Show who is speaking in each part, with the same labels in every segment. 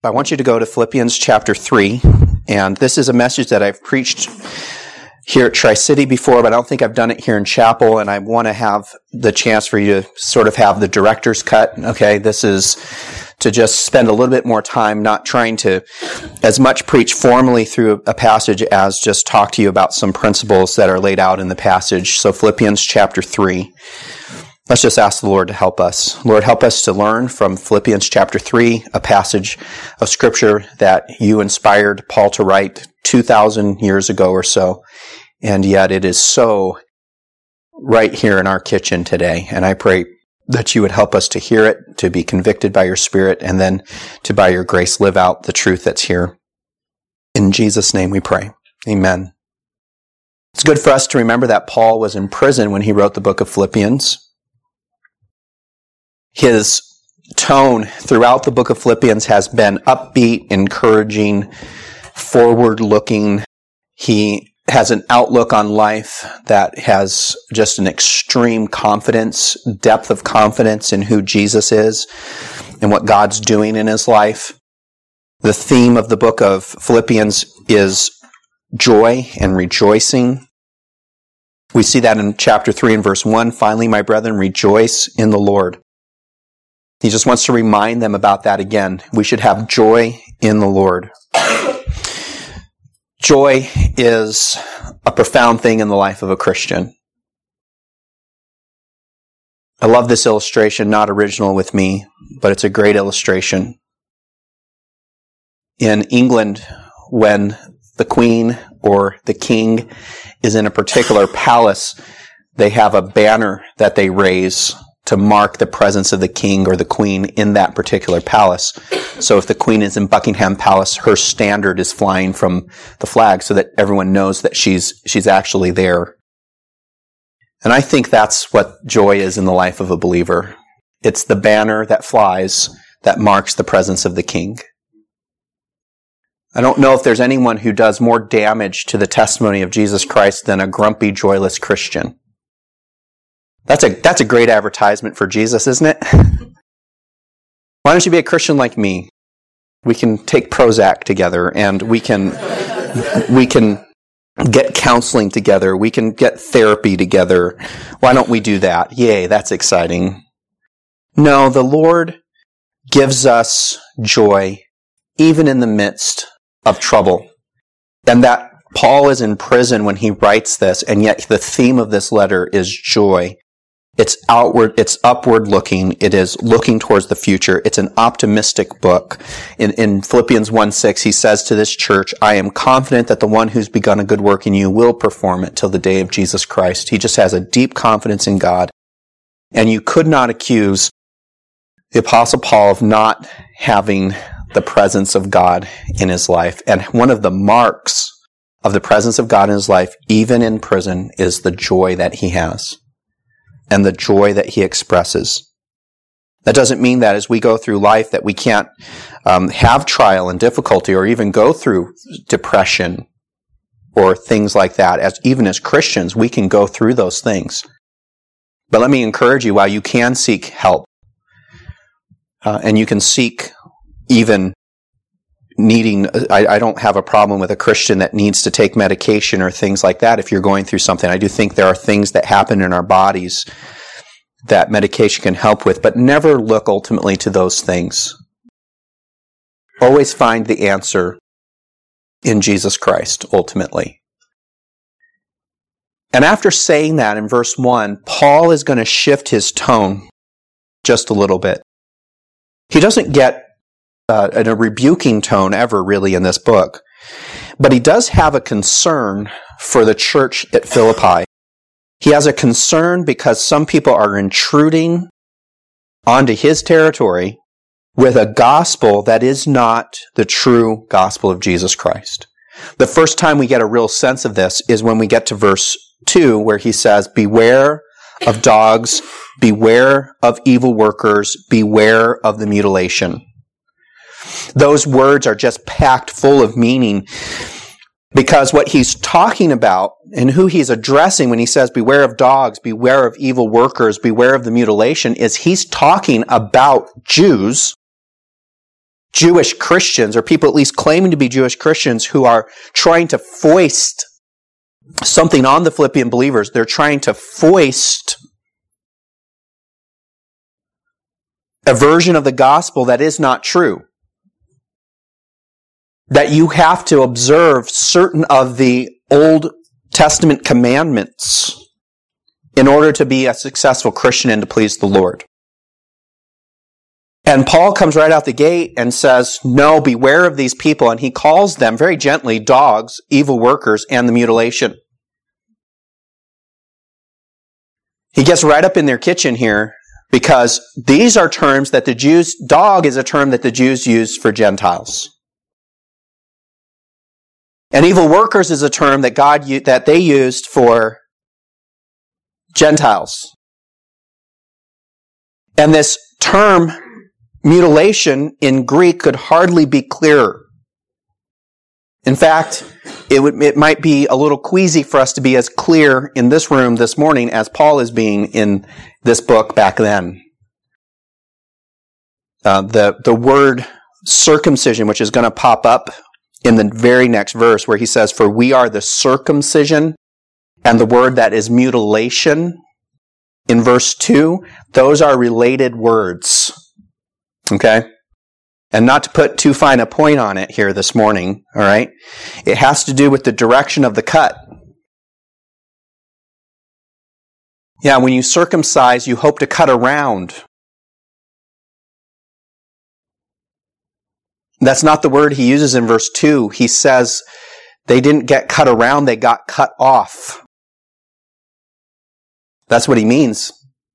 Speaker 1: I want you to go to Philippians chapter 3, and this is a message that I've preached here at Tri-City before, but I don't think I've done it here in chapel, and I want to have the chance for you to sort of have the director's cut. Okay, this is to just spend a little bit more time not trying to as much preach formally through a passage as just talk to you about some principles that are laid out in the passage. So Philippians chapter 3. Let's just ask the Lord to help us. Lord, help us to learn from Philippians chapter 3, a passage of Scripture that you inspired Paul to write 2,000 years ago or so, and yet it is so right here in our kitchen today. And I pray that you would help us to hear it, to be convicted by your Spirit, and then to, by your grace, live out the truth that's here. In Jesus' name we pray. Amen. It's good for us to remember that Paul was in prison when he wrote the book of Philippians. His tone throughout the book of Philippians has been upbeat, encouraging, forward-looking. He has an outlook on life that has just an extreme confidence, depth of confidence in who Jesus is and what God's doing in his life. The theme of the book of Philippians is joy and rejoicing. We see that in chapter 3 and verse 1. Finally, my brethren, rejoice in the Lord. He just wants to remind them about that again. We should have joy in the Lord. Joy is a profound thing in the life of a Christian. I love this illustration, not original with me, but it's a great illustration. In England, when the Queen or the King is in a particular palace, they have a banner that they raise to mark the presence of the king or the queen in that particular palace. So if the queen is in Buckingham Palace, her standard is flying from the flag so that everyone knows that she's actually there. And I think that's what joy is in the life of a believer. It's the banner that flies that marks the presence of the king. I don't know if there's anyone who does more damage to the testimony of Jesus Christ than a grumpy, joyless Christian. That's a great advertisement for Jesus, isn't it? Why don't you be a Christian like me? We can take Prozac together, and we can get counseling together. We can get therapy together. Why don't we do that? Yay, that's exciting. No, the Lord gives us joy even in the midst of trouble. And that Paul is in prison when he writes this, and yet the theme of this letter is joy. It's outward, it's upward looking, it is looking towards the future. It's an optimistic book. In Philippians 1:6, he says to this church, I am confident that the one who's begun a good work in you will perform it till the day of Jesus Christ. He just has a deep confidence in God. And you could not accuse the Apostle Paul of not having the presence of God in his life. And one of the marks of the presence of God in his life, even in prison, is the joy that he has and the joy that he expresses. That doesn't mean that as we go through life that we can't have trial and difficulty or even go through depression or things like that. Even as Christians, we can go through those things. But let me encourage you, while you can seek help, and you can seek even needing, I don't have a problem with a Christian that needs to take medication or things like that if you're going through something. I do think there are things that happen in our bodies that medication can help with, but never look ultimately to those things. Always find the answer in Jesus Christ, ultimately. And after saying that in verse 1, Paul is going to shift his tone just a little bit. He doesn't get in a rebuking tone ever really in this book. But he does have a concern for the church at Philippi. He has a concern because some people are intruding onto his territory with a gospel that is not the true gospel of Jesus Christ. The first time we get a real sense of this is when we get to verse 2, where he says, beware of dogs, beware of evil workers, beware of the mutilation. Those words are just packed full of meaning because what he's talking about and who he's addressing when he says, beware of dogs, beware of evil workers, beware of the mutilation, is he's talking about Jews Jewish Christians, or people at least claiming to be Jewish Christians, who are trying to foist something on the Philippian believers. They're trying to foist a version of the gospel that is not true. That you have to observe certain of the Old Testament commandments in order to be a successful Christian and to please the Lord. And Paul comes right out the gate and says, no, beware of these people. And he calls them very gently dogs, evil workers, and the mutilation. He gets right up in their kitchen here because these are terms that the Jews, dog is a term that the Jews use for Gentiles. And evil workers is a term that they used for Gentiles. And this term, mutilation, in Greek could hardly be clearer. In fact, it might be a little queasy for us to be as clear in this room this morning as Paul is being in this book back then. The word circumcision, which is going to pop up in the very next verse where he says, for we are the circumcision, and the word that is mutilation in verse 2, those are related words. Okay? And not to put too fine a point on it here this morning, all right? It has to do with the direction of the cut. Yeah, when you circumcise, you hope to cut around. That's not the word he uses in verse 2. He says they didn't get cut around, they got cut off. That's what he means.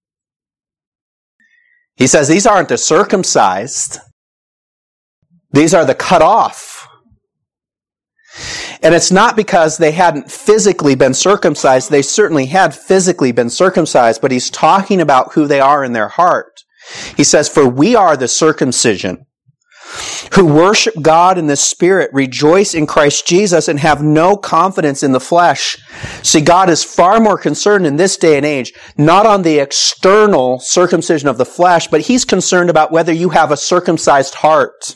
Speaker 1: He says these aren't the circumcised. These are the cut off. And it's not because they hadn't physically been circumcised. They certainly had physically been circumcised, but he's talking about who they are in their heart. He says, for we are the circumcision, who worship God in the Spirit, rejoice in Christ Jesus, and have no confidence in the flesh. See, God is far more concerned in this day and age, not on the external circumcision of the flesh, but He's concerned about whether you have a circumcised heart.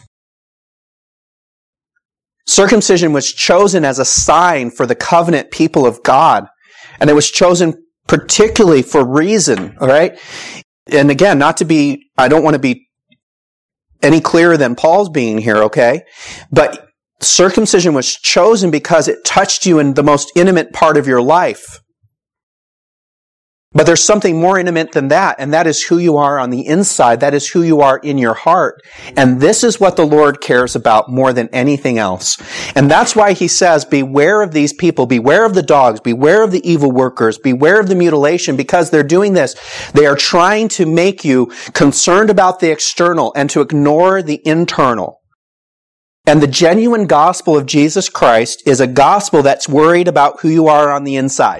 Speaker 1: Circumcision was chosen as a sign for the covenant people of God, and it was chosen particularly for reason, all right? And again, I don't want to be any clearer than Paul's being here, okay? But circumcision was chosen because it touched you in the most intimate part of your life. But there's something more intimate than that, and that is who you are on the inside. That is who you are in your heart. And this is what the Lord cares about more than anything else. And that's why He says, beware of these people, beware of the dogs, beware of the evil workers, beware of the mutilation, because they're doing this. They are trying to make you concerned about the external and to ignore the internal. And the genuine gospel of Jesus Christ is a gospel that's worried about who you are on the inside.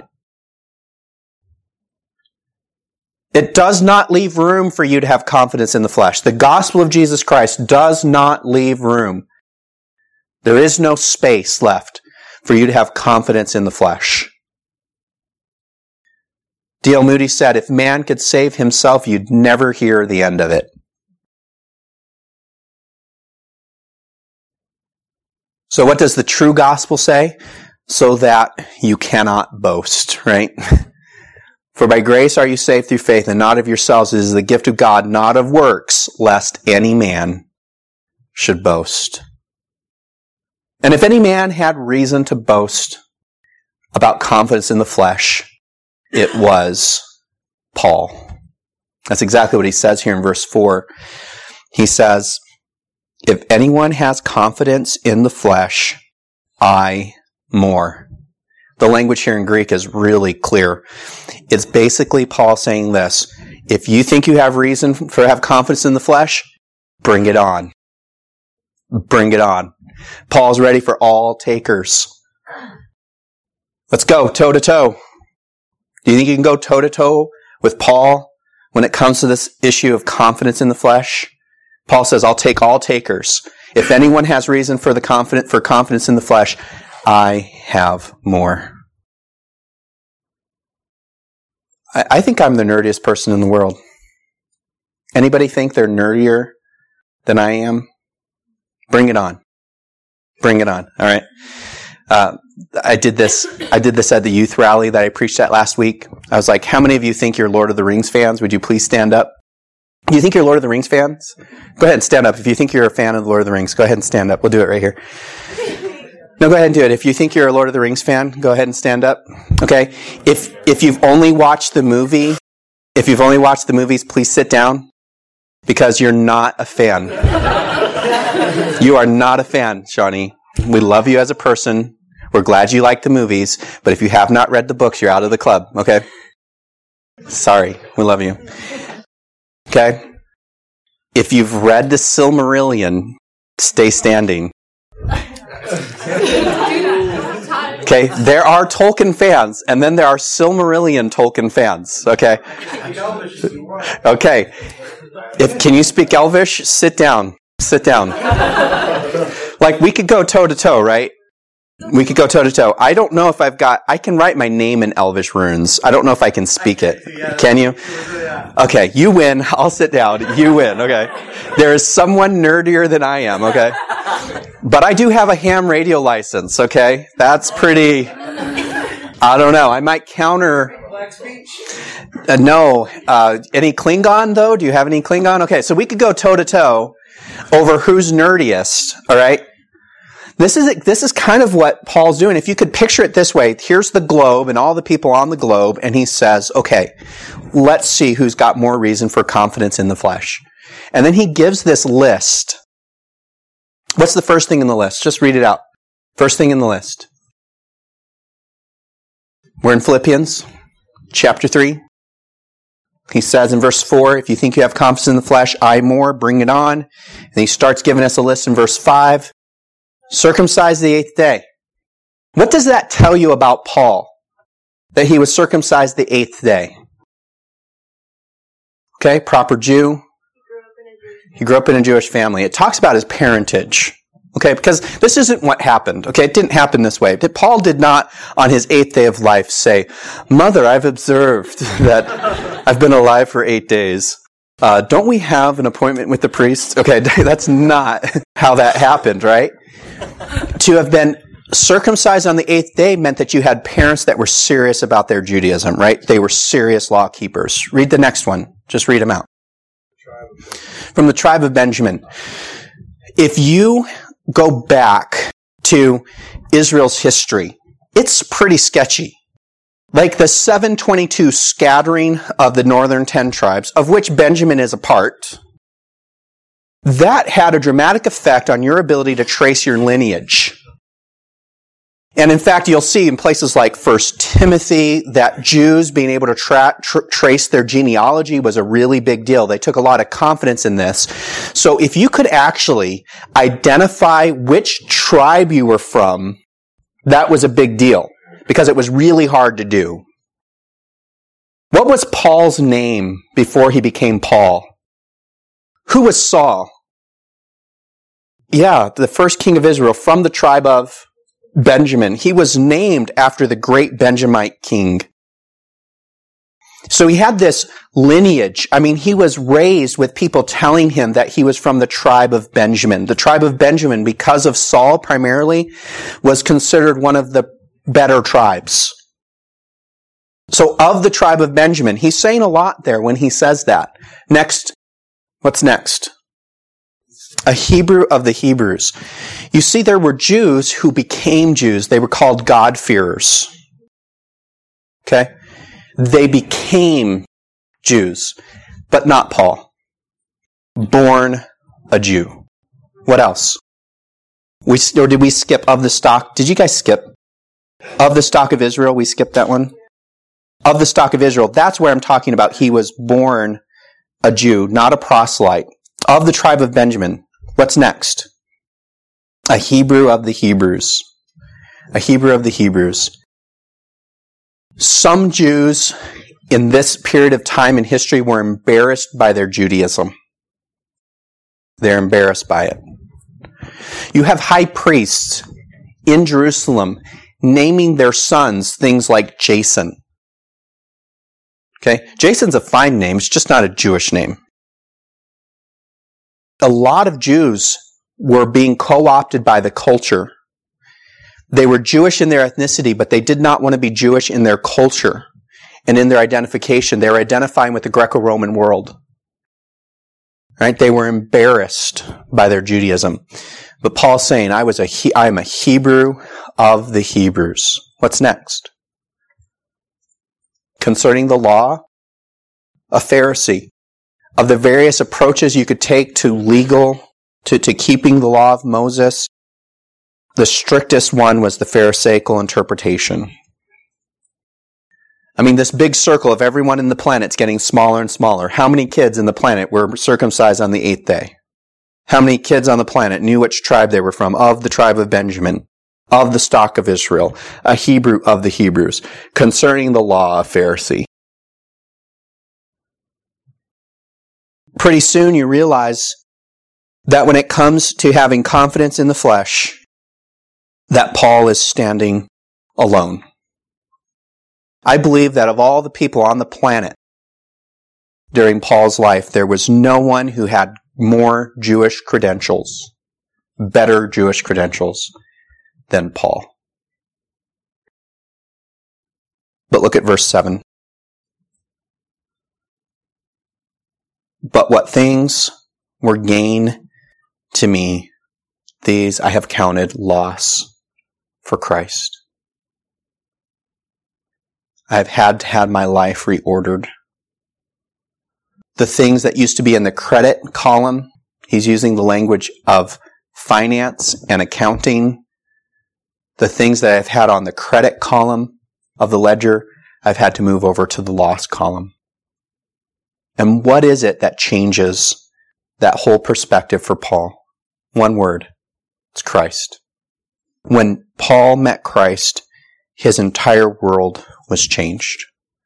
Speaker 1: It does not leave room for you to have confidence in the flesh. The gospel of Jesus Christ does not leave room. There is no space left for you to have confidence in the flesh. D.L. Moody said, if man could save himself, you'd never hear the end of it. So what does the true gospel say? So that you cannot boast, right? For by grace are you saved through faith, and not of yourselves. It is the gift of God, not of works, lest any man should boast. And if any man had reason to boast about confidence in the flesh, it was Paul. That's exactly what he says here in verse 4. He says, if anyone has confidence in the flesh, I more. The language here in Greek is really clear. It's basically Paul saying this: if you think you have reason to have confidence in the flesh, bring it on. Bring it on. Paul's ready for all takers. Let's go toe to toe. Do you think you can go toe to toe with Paul when it comes to this issue of confidence in the flesh? Paul says, I'll take all takers. If anyone has reason for confidence in the flesh, I have more. I think I'm the nerdiest person in the world. Anybody think they're nerdier than I am? Bring it on. Bring it on. All right. I did this at the youth rally that I preached at last week. I was like, how many of you think you're Lord of the Rings fans? Would you please stand up? Do you think you're Lord of the Rings fans? Go ahead and stand up. If you think you're a fan of the Lord of the Rings, go ahead and stand up. We'll do it right here. No, go ahead and do it. If you think you're a Lord of the Rings fan, go ahead and stand up. Okay? If you've only watched the movies, please sit down because you're not a fan. You are not a fan, Shawnee. We love you as a person. We're glad you like the movies, but if you have not read the books, you're out of the club, okay? Sorry. We love you. Okay? If you've read the Silmarillion, stay standing. Okay, there are Tolkien fans, and then there are Silmarillion Tolkien fans. Okay. Okay. Can you speak Elvish? Sit down. Sit down. Like, we could go toe to toe, right? We could go toe to toe. I don't know if I can write my name in Elvish runes. I don't know if I can speak it. Can you? Okay, you win. I'll sit down. You win. Okay. There is someone nerdier than I am. Okay. But I do have a ham radio license. Okay. That's pretty, I don't know. I might counter.
Speaker 2: Black speech?
Speaker 1: No. Any Klingon though? Do you have any Klingon? Okay. So we could go toe to toe over who's nerdiest. All right. This is kind of what Paul's doing. If you could picture it this way, here's the globe and all the people on the globe, and he says, okay, let's see who's got more reason for confidence in the flesh. And then he gives this list. What's the first thing in the list? Just read it out. First thing in the list. We're in Philippians chapter 3. He says in verse 4, if you think you have confidence in the flesh, I more, bring it on. And he starts giving us a list in verse 5. Circumcised the 8th day. What does that tell you about Paul? That he was circumcised the 8th day. Okay, proper Jew. He grew up in a Jewish family. It talks about his parentage. Okay, because this isn't what happened. Okay, it didn't happen this way. Paul did not, on his 8th day of life, say, Mother, I've observed that I've been alive for 8 days. Don't we have an appointment with the priest? Okay, that's not how that happened, right? To have been circumcised on the 8th day meant that you had parents that were serious about their Judaism, right? They were serious law keepers. Read the next one. Just read them out. From the tribe of Benjamin. If you go back to Israel's history, it's pretty sketchy. Like the 722 scattering of the northern 10 tribes, of which Benjamin is a part, that had a dramatic effect on your ability to trace your lineage. And in fact, you'll see in places like 1 Timothy that Jews being able to trace their genealogy was a really big deal. They took a lot of confidence in this. So if you could actually identify which tribe you were from, that was a big deal because it was really hard to do. What was Paul's name before he became Paul? Who was Saul? Yeah, the first king of Israel from the tribe of Benjamin. He was named after the great Benjamite king. So he had this lineage. I mean, he was raised with people telling him that he was from the tribe of Benjamin. The tribe of Benjamin, because of Saul primarily, was considered one of the better tribes. So of the tribe of Benjamin, he's saying a lot there when he says that. Next, what's next? A Hebrew of the Hebrews. You see, there were Jews who became Jews. They were called God-fearers. Okay? They became Jews, but not Paul. Born a Jew. What else? Or did we skip of the stock? Did you guys skip? Of the stock of Israel, we skipped that one. Of the stock of Israel, that's where I'm talking about. He was born a Jew, not a proselyte. Of the tribe of Benjamin. What's next? A Hebrew of the Hebrews. A Hebrew of the Hebrews. Some Jews in this period of time in history were embarrassed by their Judaism. They're embarrassed by it. You have high priests in Jerusalem naming their sons things like Jason. Okay? Jason's a fine name, it's just not a Jewish name. A lot of Jews were being co-opted by the culture. They were Jewish in their ethnicity, but they did not want to be Jewish in their culture and in their identification. They were identifying with the Greco-Roman world. Right? They were embarrassed by their Judaism. But Paul's saying, I am a Hebrew of the Hebrews. What's next? Concerning the law, a Pharisee. Of the various approaches you could take to keeping the law of Moses, the strictest one was the Pharisaical interpretation. I mean, this big circle of everyone in the planet's getting smaller and smaller. How many kids in the planet were circumcised on the 8th day? How many kids on the planet knew which tribe they were from? Of the tribe of Benjamin, of the stock of Israel, a Hebrew of the Hebrews. Concerning the law, a Pharisee. Pretty soon you realize that when it comes to having confidence in the flesh, that Paul is standing alone. I believe that of all the people on the planet during Paul's life, there was no one who had more Jewish credentials, better Jewish credentials than Paul. But look at verse 7. But what things were gain to me, these I have counted loss for Christ. I have had to have my life reordered. The things that used to be in the credit column, he's using the language of finance and accounting. The things that I've had on the credit column of the ledger, I've had to move over to the loss column. And what is it that changes that whole perspective for Paul? One word. It's Christ. When Paul met Christ, his entire world was changed.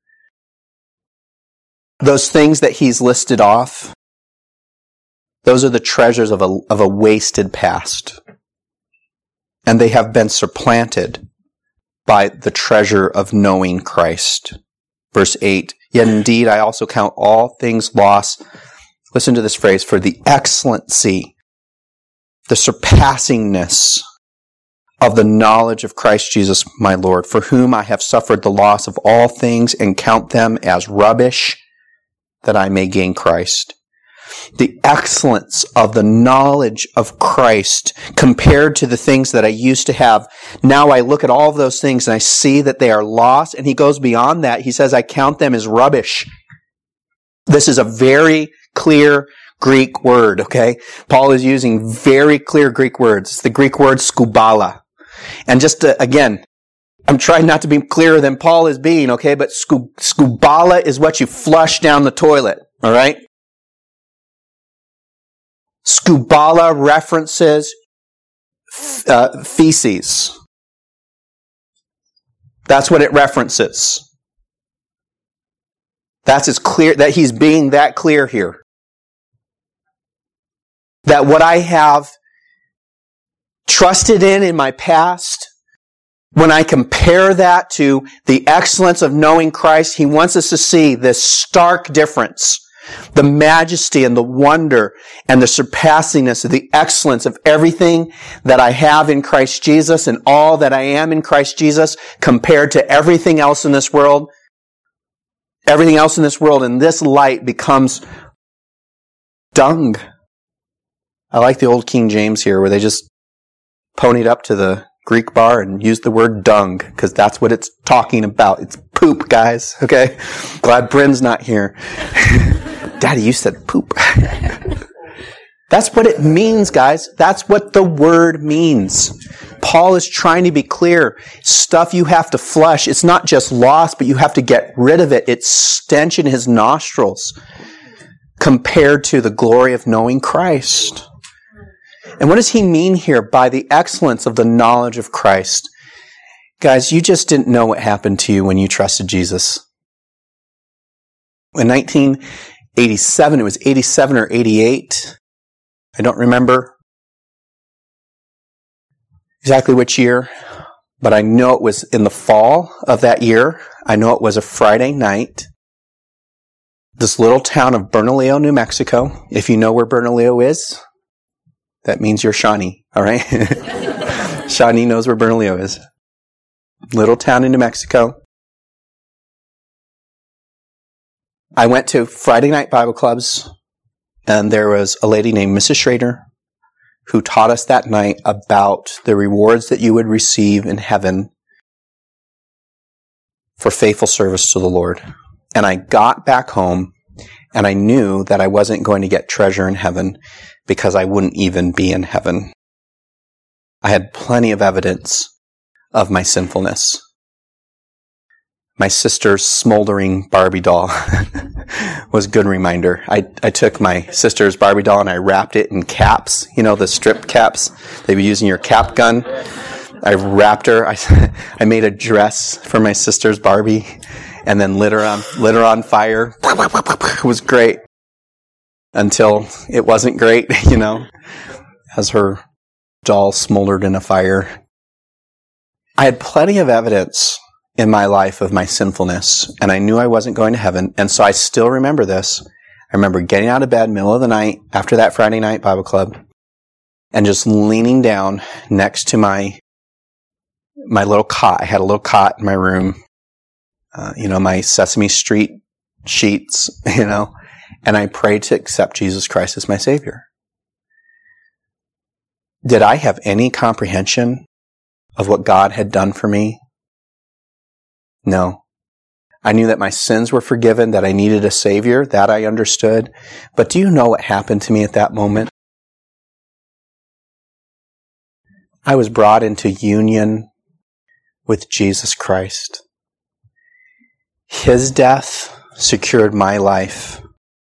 Speaker 1: Those things that he's listed off, those are the treasures of a wasted past. And they have been supplanted by the treasure of knowing Christ. Verse 8, yet indeed I also count all things lost. Listen to this phrase, for the excellency, the surpassingness of the knowledge of Christ Jesus my Lord, for whom I have suffered the loss of all things and count them as rubbish, that I may gain Christ. The excellence of the knowledge of Christ compared to the things that I used to have. Now I look at all of those things and I see that they are lost, and he goes beyond that. He says, I count them as rubbish. This is a very clear Greek word, okay? Paul is using very clear Greek words. It's the Greek word skubala. And just to, again, I'm trying not to be clearer than Paul is being, okay? But skubala is what you flush down the toilet, all right? Skubala references feces. That's what it references. That's as clear, that he's being that clear here. That what I have trusted in my past, when I compare that to the excellence of knowing Christ, he wants us to see this stark difference. The majesty and the wonder and the surpassingness of the excellence of everything that I have in Christ Jesus and all that I am in Christ Jesus compared to everything else in this world. Everything else in this world in this light becomes dung. I like the old King James here where they just ponied up to the Greek bar and used the word dung because that's what it's talking about. It's poop, guys. Okay? Glad Bryn's not here. Daddy, you said poop. That's what it means, guys. That's what the word means. Paul is trying to be clear. Stuff you have to flush. It's not just lost, but you have to get rid of it. It's stench in his nostrils compared to the glory of knowing Christ. And what does he mean here by the excellence of the knowledge of Christ? Guys, you just didn't know what happened to you when you trusted Jesus. In 1987, it was 87 or 88. I don't remember exactly which year, but I know it was in the fall of that year. I know it was a Friday night. This little town of Bernalillo, New Mexico, if you know where Bernalillo is, that means you're Shawnee, all right? Shawnee knows where Bernalillo is. Little town in New Mexico. I went to Friday night Bible clubs, and there was a lady named Mrs. Schrader who taught us that night about the rewards that you would receive in heaven for faithful service to the Lord. And I got back home, and I knew that I wasn't going to get treasure in heaven because I wouldn't even be in heaven. I had plenty of evidence of my sinfulness. My sister's smoldering Barbie doll was a good reminder. I took my sister's Barbie doll and I wrapped it in caps, the strip caps they were using your cap gun. I wrapped her. I made a dress for my sister's Barbie and then lit her on fire. It was great until it wasn't great, as her doll smoldered in a fire. I had plenty of evidence in my life of my sinfulness, and I knew I wasn't going to heaven, and so I still remember this. I remember getting out of bed middle of the night after that Friday night Bible club and just leaning down next to my little cot. I had a little cot in my room, my Sesame Street sheets, and I prayed to accept Jesus Christ as my Savior. Did I have any comprehension of what God had done for me? No. I knew that my sins were forgiven, that I needed a Savior, that I understood. But do you know what happened to me at that moment? I was brought into union with Jesus Christ. His death secured my life.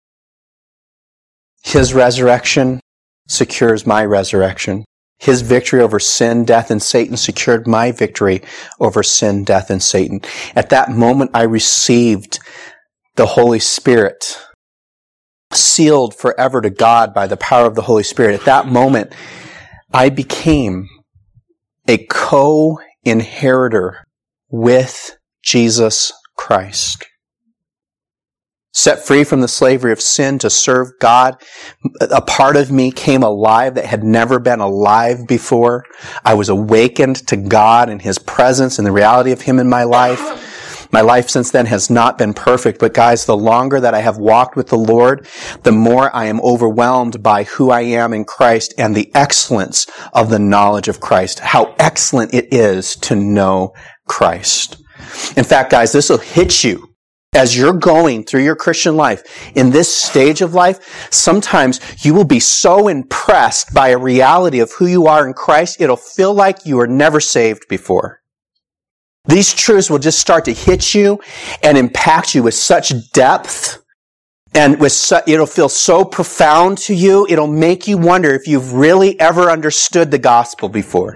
Speaker 1: His resurrection secures my resurrection. His victory over sin, death, and Satan secured my victory over sin, death, and Satan. At that moment, I received the Holy Spirit, sealed forever to God by the power of the Holy Spirit. At that moment, I became a co-inheritor with Jesus Christ. Set free from the slavery of sin to serve God. A part of me came alive that had never been alive before. I was awakened to God and His presence and the reality of Him in my life. My life since then has not been perfect, but guys, the longer that I have walked with the Lord, the more I am overwhelmed by who I am in Christ and the excellence of the knowledge of Christ. How excellent it is to know Christ. In fact, guys, this will hit you. As you're going through your Christian life, in this stage of life, sometimes you will be so impressed by a reality of who you are in Christ, it'll feel like you were never saved before. These truths will just start to hit you and impact you with such depth, and it'll feel so profound to you, it'll make you wonder if you've really ever understood the gospel before.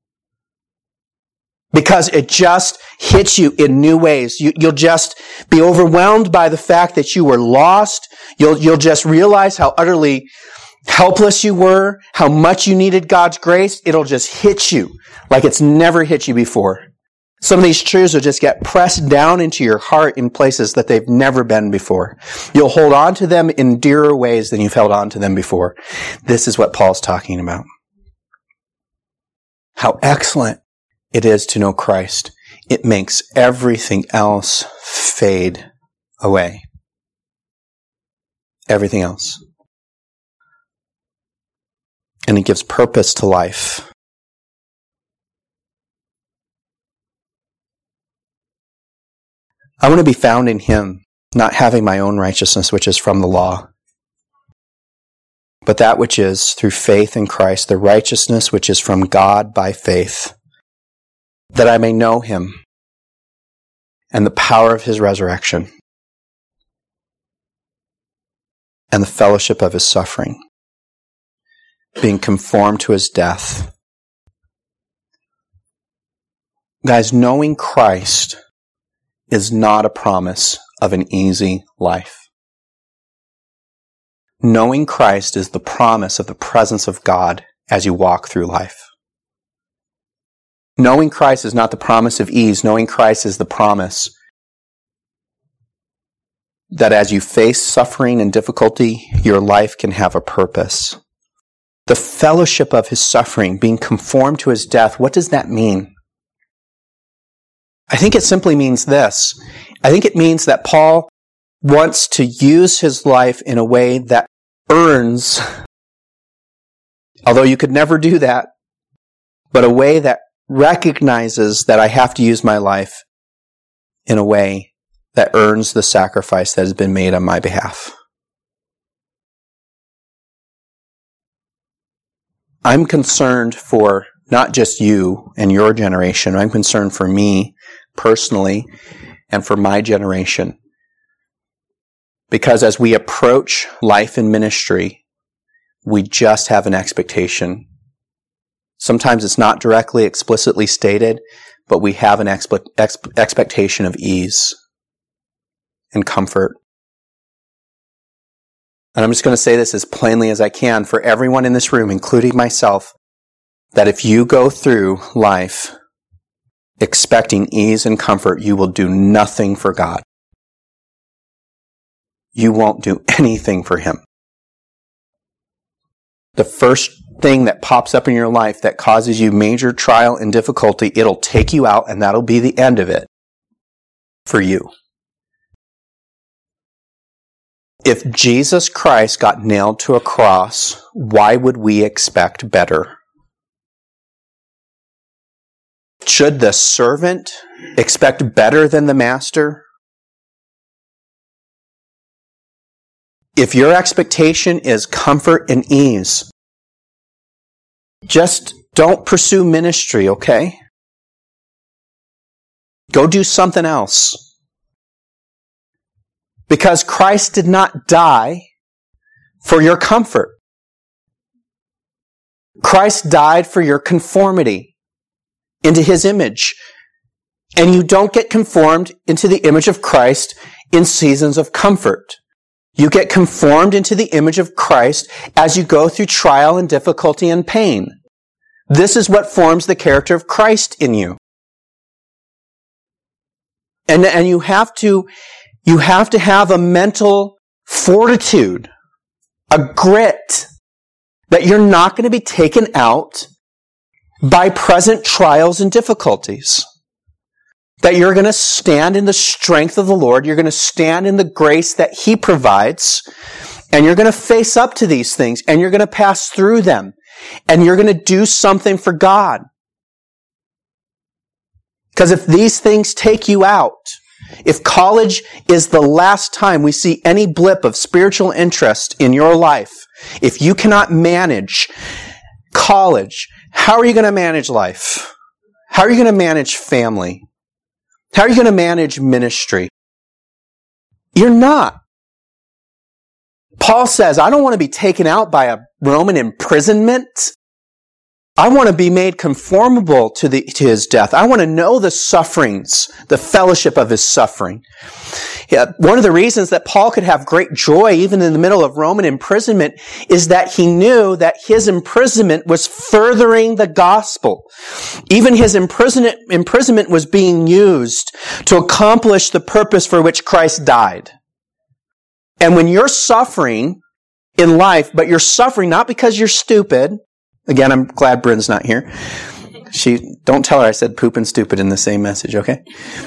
Speaker 1: Because it just hits you in new ways. You'll just be overwhelmed by the fact that you were lost. You'll just realize how utterly helpless you were, how much you needed God's grace. It'll just hit you like it's never hit you before. Some of these truths will just get pressed down into your heart in places that they've never been before. You'll hold on to them in dearer ways than you've held on to them before. This is what Paul's talking about. How excellent it is to know Christ. It makes everything else fade away. Everything else. And it gives purpose to life. I want to be found in Him, not having my own righteousness, which is from the law, but that which is through faith in Christ, the righteousness which is from God by faith, that I may know Him and the power of His resurrection and the fellowship of His suffering, being conformed to His death. Guys, knowing Christ is not a promise of an easy life. Knowing Christ is the promise of the presence of God as you walk through life. Knowing Christ is not the promise of ease. Knowing Christ is the promise that as you face suffering and difficulty, your life can have a purpose. the fellowship of his suffering, being conformed to his death, what does that mean? I think it simply means this. I think it means that Paul wants to use his life in a way that earns, although you could never do that, but a way that recognizes that I have to use my life in a way that earns the sacrifice that has been made on my behalf. I'm concerned for not just you and your generation. I'm concerned for me personally and for my generation. Because as we approach life and ministry, we just have an expectation. Sometimes it's not directly, explicitly stated, but we have an expectation of ease and comfort. And I'm just going to say this as plainly as I can for everyone in this room, including myself, that if you go through life expecting ease and comfort, you will do nothing for God. You won't do anything for Him. The first thing that pops up in your life that causes you major trial and difficulty, it'll take you out, and that'll be the end of it for you. If Jesus Christ got nailed to a cross, why would we expect better? Should the servant expect better than the master? If your expectation is comfort and ease, just don't pursue ministry, okay? Go do something else. Because Christ did not die for your comfort. Christ died for your conformity into His image. And you don't get conformed into the image of Christ in seasons of comfort. You get conformed into the image of Christ as you go through trial and difficulty and pain. This is what forms the character of Christ in you. And you have to have a mental fortitude, a grit, that you're not going to be taken out by present trials and difficulties. That you're going to stand in the strength of the Lord, you're going to stand in the grace that He provides, and you're going to face up to these things, and you're going to pass through them, and you're going to do something for God. Because if these things take you out, if college is the last time we see any blip of spiritual interest in your life, if you cannot manage college, how are you going to manage life? How are you going to manage family? How are you going to manage ministry? You're not. Paul says, I don't want to be taken out by a Roman imprisonment. I want to be made conformable to His death. I want to know the sufferings, the fellowship of His suffering. Yeah, one of the reasons that Paul could have great joy even in the middle of Roman imprisonment is that he knew that his imprisonment was furthering the gospel. Even his imprisonment was being used to accomplish the purpose for which Christ died. And when you're suffering in life, but you're suffering not because you're stupid. Again, I'm glad Bryn's not here. Don't tell her I said poop and stupid in the same message, okay?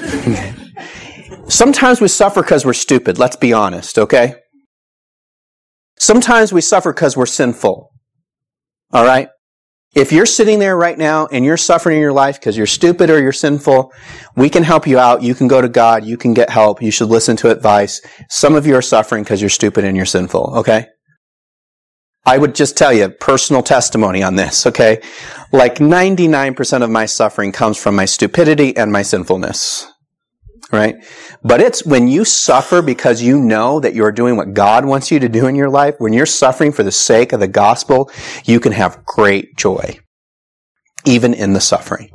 Speaker 1: Sometimes we suffer because we're stupid, let's be honest, okay? Sometimes we suffer because we're sinful, all right? If you're sitting there right now and you're suffering in your life because you're stupid or you're sinful, we can help you out. You can go to God. You can get help. You should listen to advice. Some of you are suffering because you're stupid and you're sinful, okay? I would just tell you personal testimony on this, okay? Like 99% of my suffering comes from my stupidity and my sinfulness, right? But it's when you suffer because you know that you're doing what God wants you to do in your life, when you're suffering for the sake of the gospel, you can have great joy, even in the suffering.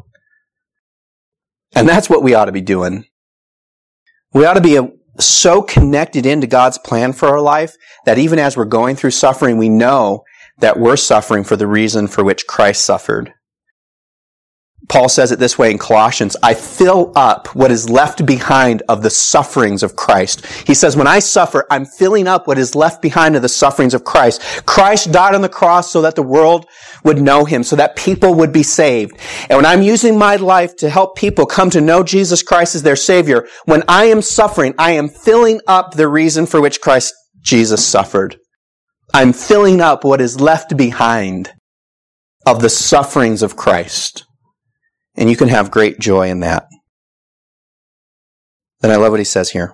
Speaker 1: And that's what we ought to be doing. We ought to be so connected into God's plan for our life that even as we're going through suffering, we know that we're suffering for the reason for which Christ suffered. Paul says it this way in Colossians, I fill up what is left behind of the sufferings of Christ. He says, when I suffer, I'm filling up what is left behind of the sufferings of Christ. Christ died on the cross so that the world would know him, so that people would be saved. And when I'm using my life to help people come to know Jesus Christ as their Savior, when I am suffering, I am filling up the reason for which Christ Jesus suffered. I'm filling up what is left behind of the sufferings of Christ. And you can have great joy in that. Then I love what he says here.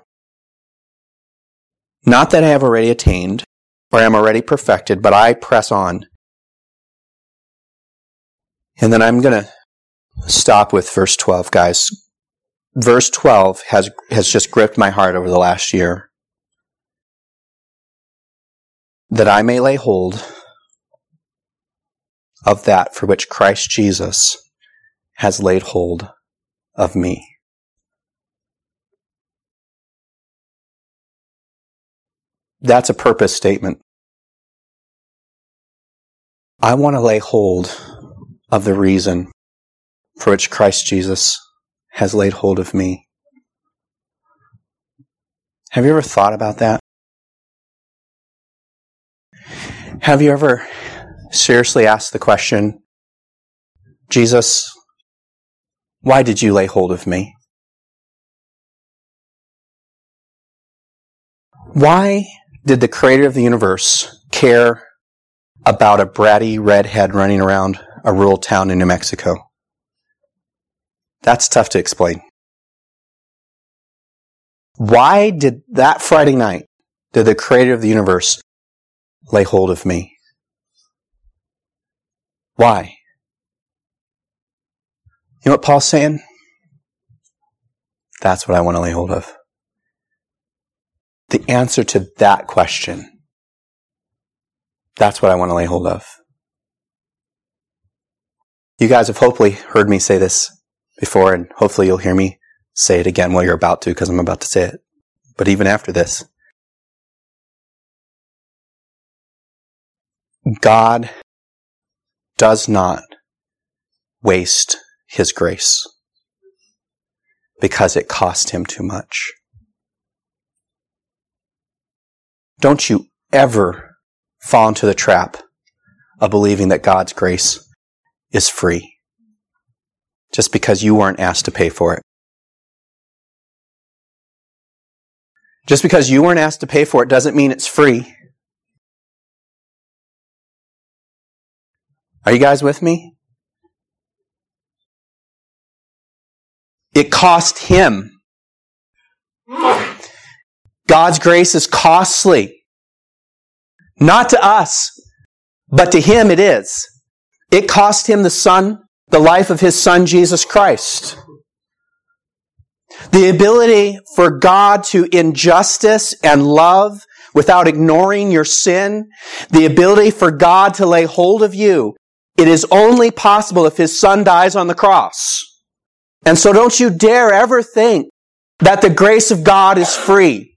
Speaker 1: Not that I have already attained, or am already perfected, but I press on. And then I'm going to stop with verse 12, guys. Verse 12 has just gripped my heart over the last year. That I may lay hold of that for which Christ Jesus has laid hold of me. That's a purpose statement. I want to lay hold of the reason for which Christ Jesus has laid hold of me. Have you ever thought about that? Have you ever seriously asked the question, Jesus, why did you lay hold of me? Why did the creator of the universe care about a bratty redhead running around a rural town in New Mexico? That's tough to explain. Why did that Friday night, did the creator of the universe lay hold of me? Why? You know what Paul's saying? That's what I want to lay hold of. The answer to that question. That's what I want to lay hold of. You guys have hopefully heard me say this before, and hopefully you'll hear me say it again. Well, you're about to, because I'm about to say it. But even after this, God does not waste His grace because it cost Him too much. Don't you ever fall into the trap of believing that God's grace is free just because you weren't asked to pay for it. Just because you weren't asked to pay for it doesn't mean it's free. Are you guys with me? It cost Him. God's grace is costly. Not to us, but to Him it is. It cost Him the life of His Son, Jesus Christ. The ability for God to, in justice and love, without ignoring your sin, the ability for God to lay hold of you, it is only possible if His Son dies on the cross. And so don't you dare ever think that the grace of God is free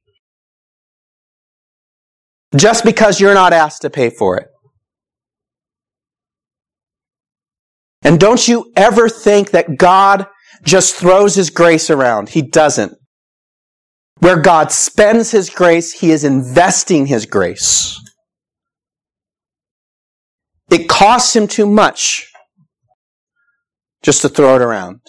Speaker 1: just because you're not asked to pay for it. And don't you ever think that God just throws His grace around. He doesn't. Where God spends His grace, He is investing His grace. It costs Him too much just to throw it around.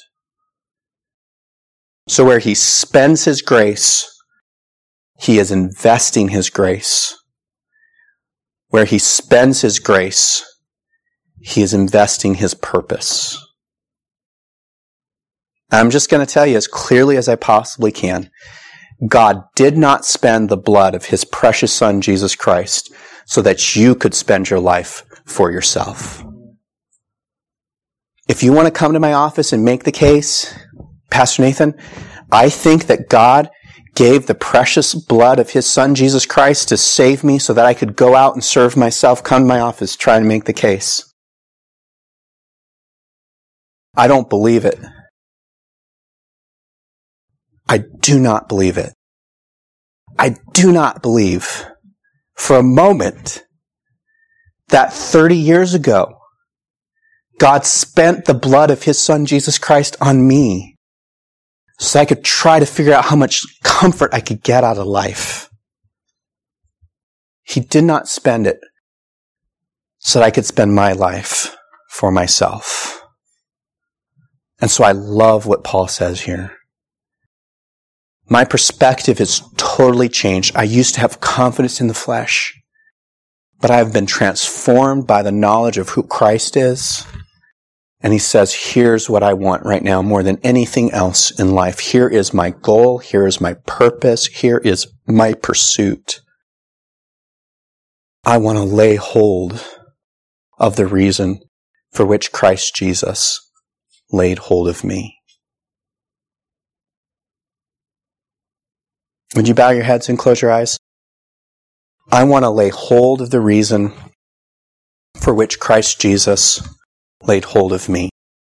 Speaker 1: So where He spends His grace, He is investing His grace. Where He spends His grace, He is investing His purpose. I'm just going to tell you as clearly as I possibly can, God did not spend the blood of His precious Son, Jesus Christ, so that you could spend your life for yourself. If you want to come to my office and make the case, Pastor Nathan, I think that God gave the precious blood of His Son, Jesus Christ, to save me so that I could go out and serve myself, come to my office, try and make the case. I don't believe it. I do not believe it. I do not believe for a moment that 30 years ago, God spent the blood of his Son, Jesus Christ, on me so I could try to figure out how much comfort I could get out of life. He did not spend it so that I could spend my life for myself. And so I love what Paul says here. My perspective has totally changed. I used to have confidence in the flesh, but I have been transformed by the knowledge of who Christ is. And he says, here's what I want right now more than anything else in life. Here is my goal. Here is my purpose. Here is my pursuit. I want to lay hold of the reason for which Christ Jesus laid hold of me. Would you bow your heads and close your eyes? I want to lay hold of the reason for which Christ Jesus laid hold of me.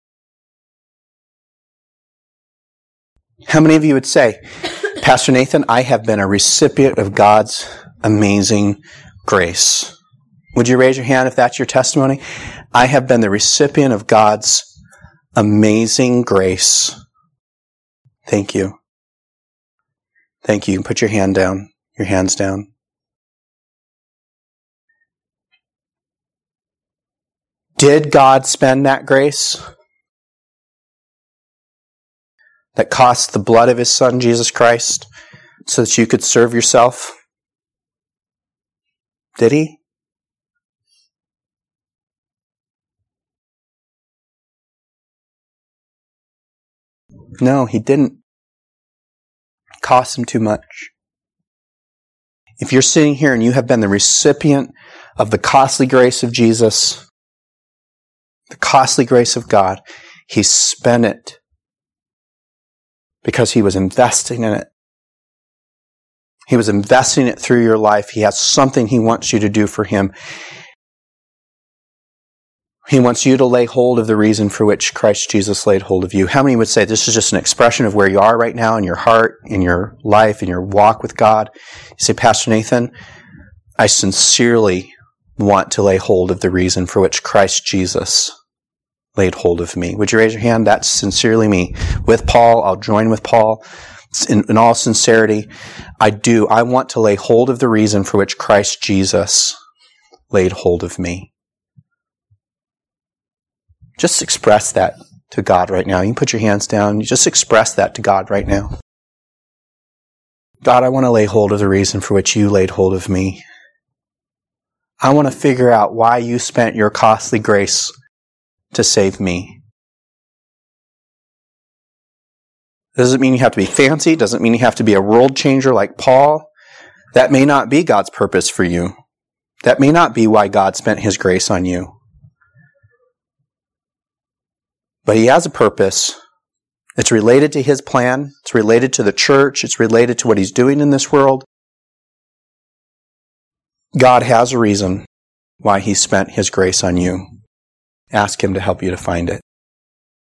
Speaker 1: How many of you would say, Pastor Nathan, I have been a recipient of God's amazing grace? Would you raise your hand if that's your testimony? I have been the recipient of God's amazing grace. Thank you. Thank you. Put your hands down. Did God spend that grace that cost the blood of his Son, Jesus Christ, so that you could serve yourself? Did he? No, he didn't. It cost him too much. If you're sitting here and you have been the recipient of the costly grace of Jesus, the costly grace of God, he spent it because he was investing in it. He was investing it through your life. He has something he wants you to do for him. He wants you to lay hold of the reason for which Christ Jesus laid hold of you. How many would say this is just an expression of where you are right now in your heart, in your life, in your walk with God? You say, Pastor Nathan, I sincerely want to lay hold of the reason for which Christ Jesus laid hold of me. Would you raise your hand? That's sincerely me. With Paul, I'll join with Paul. In all sincerity, I do. I want to lay hold of the reason for which Christ Jesus laid hold of me. Just express that to God right now. You can put your hands down. You just express that to God right now. God, I want to lay hold of the reason for which you laid hold of me. I want to figure out why you spent your costly grace to save me. Doesn't mean you have to be fancy. Doesn't mean you have to be a world changer like Paul. That may not be God's purpose for you. That may not be why God spent his grace on you. But he has a purpose. It's related to his plan. It's related to the church. It's related to what he's doing in this world. God has a reason why he spent his grace on you. Ask him to help you to find it.